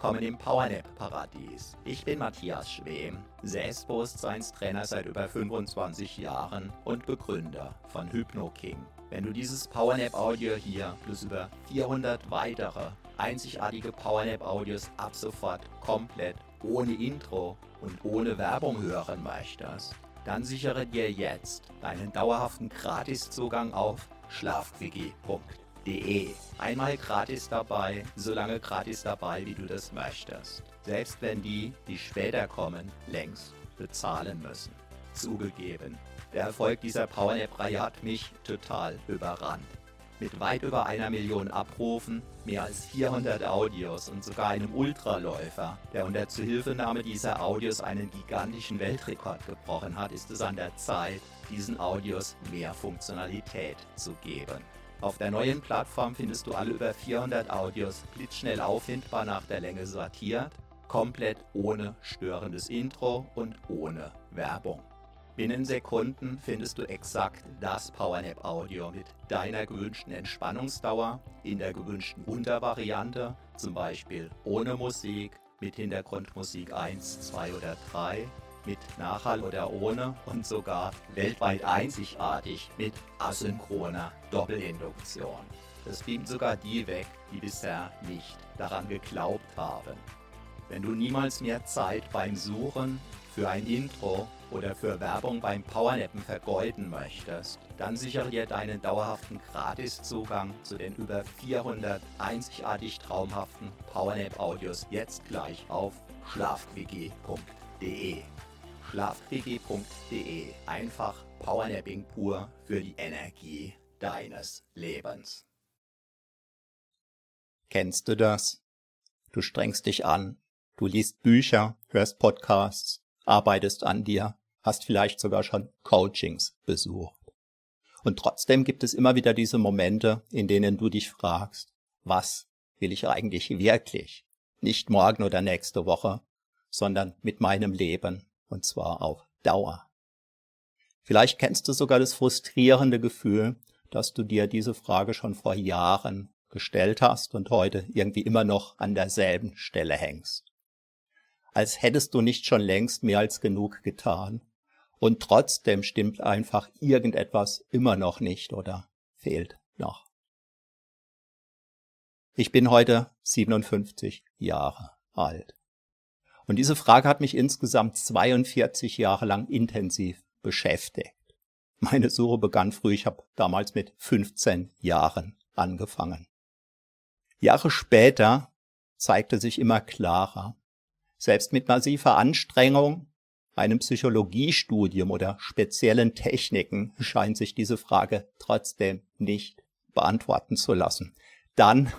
willkommen im PowerNap-Paradies. Ich bin Matthias Schwem, Selbstbewusstseinstrainer seit über 25 Jahren und Begründer von HypnoKing. Wenn du dieses PowerNap-Audio hier plus über 400 weitere einzigartige PowerNap-Audios ab sofort komplett ohne Intro und ohne Werbung hören möchtest, dann sichere dir jetzt deinen dauerhaften Gratiszugang auf schlafquickie.de. Einmal gratis dabei, so lange gratis dabei, wie du das möchtest. Selbst wenn die später kommen, längst bezahlen müssen. Zugegeben, der Erfolg dieser PowerNap-Reihe hat mich total überrannt. Mit weit über 1 Million Abrufen, mehr als 400 Audios und sogar einem Ultraläufer, der unter Zuhilfenahme dieser Audios einen gigantischen Weltrekord gebrochen hat, ist es an der Zeit, diesen Audios mehr Funktionalität zu geben. Auf der neuen Plattform findest du alle über 400 Audios blitzschnell auffindbar nach der Länge sortiert, komplett ohne störendes Intro und ohne Werbung. Binnen Sekunden findest du exakt das PowerNap-Audio mit deiner gewünschten Entspannungsdauer in der gewünschten Untervariante, zum Beispiel ohne Musik, mit Hintergrundmusik 1, 2 oder 3, mit Nachhall oder ohne und sogar weltweit einzigartig mit asynchroner Doppelinduktion. Das beamt sogar die weg, die bisher nicht daran geglaubt haben. Wenn du niemals mehr Zeit beim Suchen für ein Intro oder für Werbung beim Powernappen vergeuden möchtest, dann sichere dir deinen dauerhaften Gratiszugang zu den über 400 einzigartig traumhaften PowerNap-Audios jetzt gleich auf schlafquickie.de. schlafquickie.de. Einfach Powernapping pur für die Energie deines Lebens. Kennst du das? Du strengst dich an, du liest Bücher, hörst Podcasts, arbeitest an dir, hast vielleicht sogar schon Coachings besucht. Und trotzdem gibt es immer wieder diese Momente, in denen du dich fragst, was will ich eigentlich wirklich? Nicht morgen oder nächste Woche, sondern mit meinem Leben, und zwar auf Dauer. Vielleicht kennst du sogar das frustrierende Gefühl, dass du dir diese Frage schon vor Jahren gestellt hast und heute irgendwie immer noch an derselben Stelle hängst. Als hättest du nicht schon längst mehr als genug getan. Und trotzdem stimmt einfach irgendetwas immer noch nicht oder fehlt noch. Ich bin heute 57 Jahre alt. Und diese Frage hat mich insgesamt 42 Jahre lang intensiv beschäftigt. Meine Suche begann früh, ich habe damals mit 15 Jahren angefangen. Jahre später zeigte sich immer klarer, selbst mit massiver Anstrengung, einem Psychologiestudium oder speziellen Techniken scheint sich diese Frage trotzdem nicht beantworten zu lassen. Dann,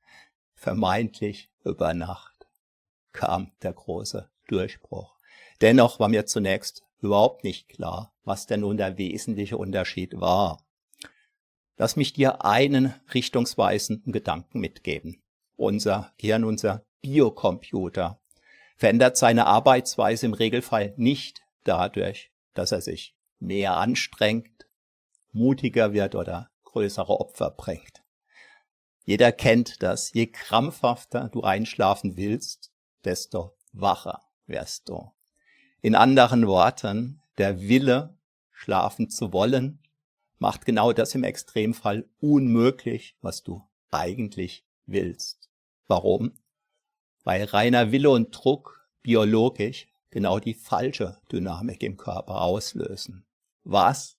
vermeintlich über Nacht, kam der große Durchbruch. Dennoch war mir zunächst überhaupt nicht klar, was denn nun der wesentliche Unterschied war. Lass mich dir einen richtungsweisenden Gedanken mitgeben. Unser Gehirn, unser Biocomputer, verändert seine Arbeitsweise im Regelfall nicht dadurch, dass er sich mehr anstrengt, mutiger wird oder größere Opfer bringt. Jeder kennt das. Je krampfhafter du einschlafen willst, desto wacher wirst du. In anderen Worten, der Wille, schlafen zu wollen, macht genau das im Extremfall unmöglich, was du eigentlich willst. Warum? Weil reiner Wille und Druck biologisch genau die falsche Dynamik im Körper auslösen. Was?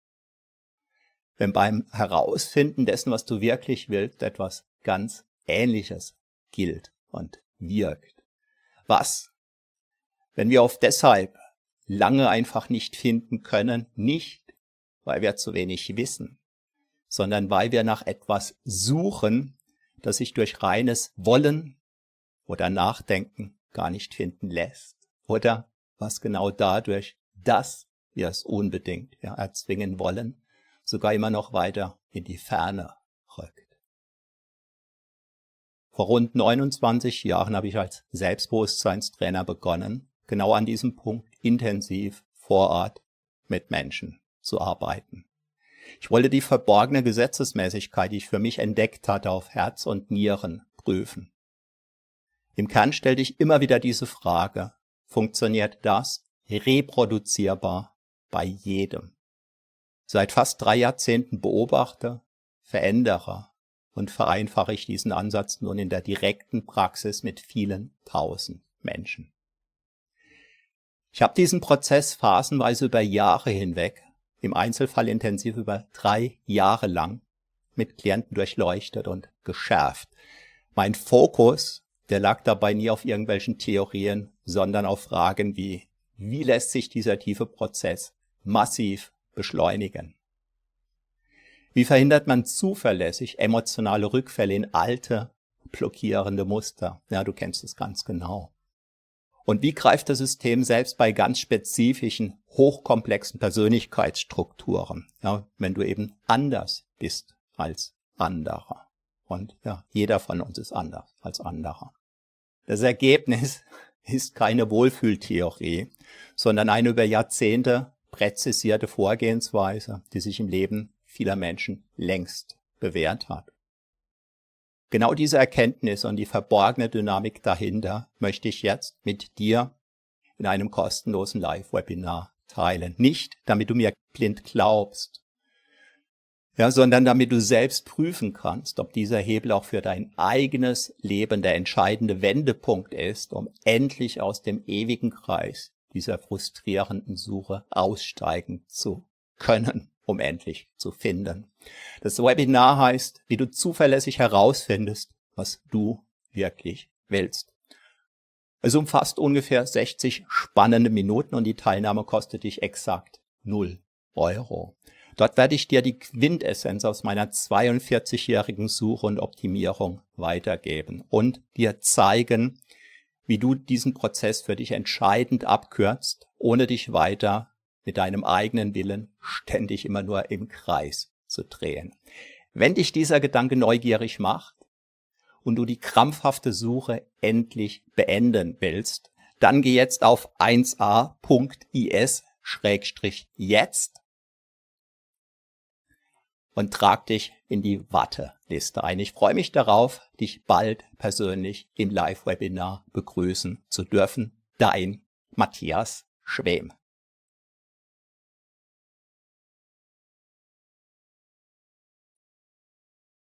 Wenn beim Herausfinden dessen, was du wirklich willst, etwas ganz Ähnliches gilt und wirkt. Was? Wenn wir oft deshalb lange einfach nicht finden können, nicht, weil wir zu wenig wissen, sondern weil wir nach etwas suchen, das sich durch reines Wollen oder Nachdenken gar nicht finden lässt. Oder was genau dadurch, dass wir es unbedingt erzwingen wollen, sogar immer noch weiter in die Ferne rückt. Vor rund 29 Jahren habe ich als Selbstbewusstseinstrainer begonnen, genau an diesem Punkt intensiv vor Ort mit Menschen zu arbeiten. Ich wollte die verborgene Gesetzesmäßigkeit, die ich für mich entdeckt hatte, auf Herz und Nieren prüfen. Im Kern stell dich immer wieder diese Frage: Funktioniert das reproduzierbar bei jedem? Seit fast 3 Jahrzehnten beobachte, verändere und vereinfache ich diesen Ansatz nun in der direkten Praxis mit vielen tausend Menschen. Ich habe diesen Prozess phasenweise über Jahre hinweg, im Einzelfall intensiv über 3 Jahre lang, mit Klienten durchleuchtet und geschärft. Mein Fokus, der lag dabei nie auf irgendwelchen Theorien, sondern auf Fragen wie lässt sich dieser tiefe Prozess massiv beschleunigen? Wie verhindert man zuverlässig emotionale Rückfälle in alte, blockierende Muster? Ja, du kennst es ganz genau. Und wie greift das System selbst bei ganz spezifischen, hochkomplexen Persönlichkeitsstrukturen, ja, wenn du eben anders bist als anderer? Und ja, jeder von uns ist anders als anderer. Das Ergebnis ist keine Wohlfühltheorie, sondern eine über Jahrzehnte präzisierte Vorgehensweise, die sich im Leben vieler Menschen längst bewährt hat. Genau diese Erkenntnis und die verborgene Dynamik dahinter möchte ich jetzt mit dir in einem kostenlosen Live-Webinar teilen. Nicht, damit du mir blind glaubst, ja, sondern damit du selbst prüfen kannst, ob dieser Hebel auch für dein eigenes Leben der entscheidende Wendepunkt ist, um endlich aus dem ewigen Kreis dieser frustrierenden Suche aussteigen zu können, um endlich zu finden. Das Webinar heißt, wie du zuverlässig herausfindest, was du wirklich willst. Es umfasst ungefähr 60 spannende Minuten und die Teilnahme kostet dich exakt 0 €. Dort werde ich dir die Quintessenz aus meiner 42-jährigen Suche und Optimierung weitergeben und dir zeigen, wie du diesen Prozess für dich entscheidend abkürzt, ohne dich weiter mit deinem eigenen Willen ständig immer nur im Kreis zu drehen. Wenn dich dieser Gedanke neugierig macht und du die krampfhafte Suche endlich beenden willst, dann geh jetzt auf 1a.is/jetzt und trag dich in die Warteliste ein. Ich freue mich darauf, dich bald persönlich im Live-Webinar begrüßen zu dürfen. Dein Matthias Schwem.